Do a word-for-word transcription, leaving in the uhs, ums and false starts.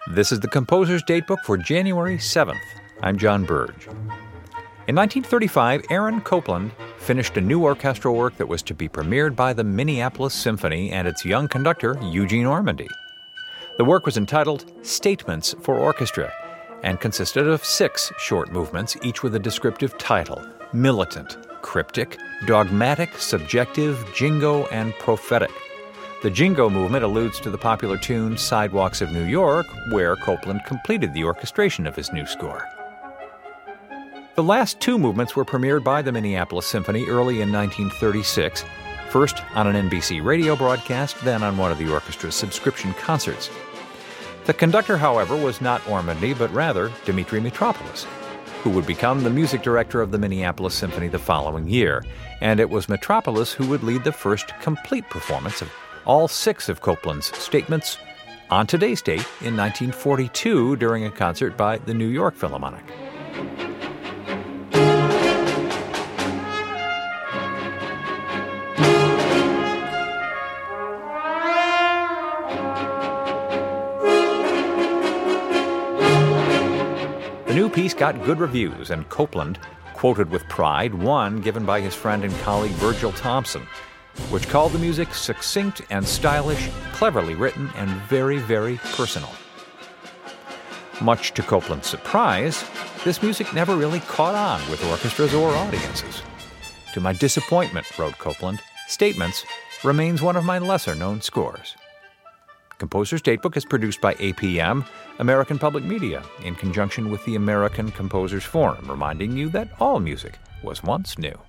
This is the Composer's Datebook for January seventh. I'm John Burge. In nineteen thirty-five, Aaron Copland finished a new orchestral work that was to be premiered by the Minneapolis Symphony and its young conductor, Eugene Ormandy. The work was entitled Statements for Orchestra and consisted of six short movements, each with a descriptive title: militant, cryptic, dogmatic, subjective, jingo, and prophetic. The jingo movement alludes to the popular tune Sidewalks of New York, where Copland completed the orchestration of his new score. The last two movements were premiered by the Minneapolis Symphony early in nineteen thirty-six, first on an N B C radio broadcast, then on one of the orchestra's subscription concerts. The conductor, however, was not Ormandy, but rather Dimitri Mitropoulos, who would become the music director of the Minneapolis Symphony the following year, and it was Mitropoulos who would lead the first complete performance of all six of Copland's statements on today's date in nineteen forty-two during a concert by the New York Philharmonic. The new piece got good reviews, and Copland, quoted with pride, one given by his friend and colleague Virgil Thompson, which called the music succinct and stylish, cleverly written, and very, very personal. Much to Copland's surprise, this music never really caught on with orchestras or audiences. To my disappointment, wrote Copland, Statements remains one of my lesser-known scores. Composer's Datebook is produced by A P M, American Public Media, in conjunction with the American Composers Forum, reminding you that all music was once new.